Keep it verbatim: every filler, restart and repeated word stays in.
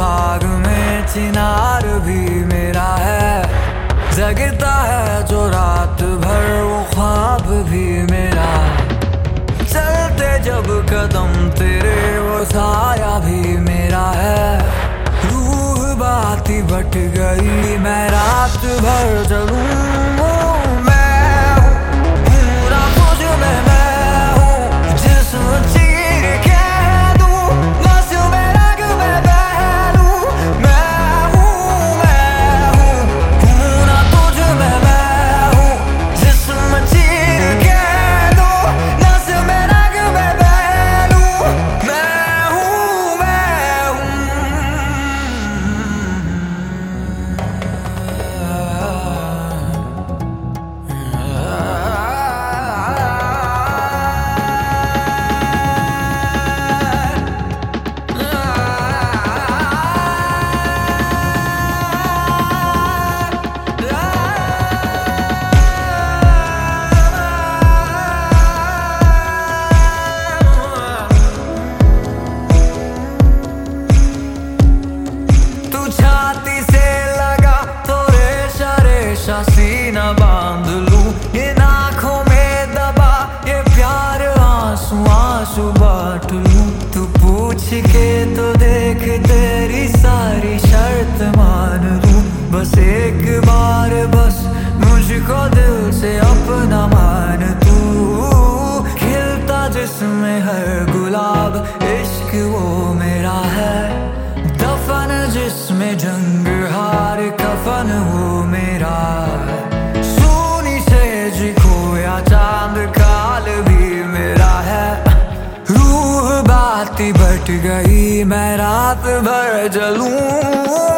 बाग में चिनार भी मेरा है, जगता है जो रात भर वो ख्वाब भी मेरा। चलते जब कदम तेरे वो साया भी मेरा है, रूह बाती बट गई मैं रात भर जलूं। सीना बांध लूं इन आँखों में दबा ये प्यार, आंसू आंसू बांट लूं। तू पूछ के तो देख तेरी सारी शर्त मान लूं। बस एक बार बस मुझको दिल से अपना मान तू। खिलता जिसमें हर गुलाब इश्क वो मेरा है, दफन जिसमें जंग हार कफन वो मेरा। सोनी सेज खोया चांद काल भी मेरा है, रूह बाती बट गई मैं रात भर जलूं।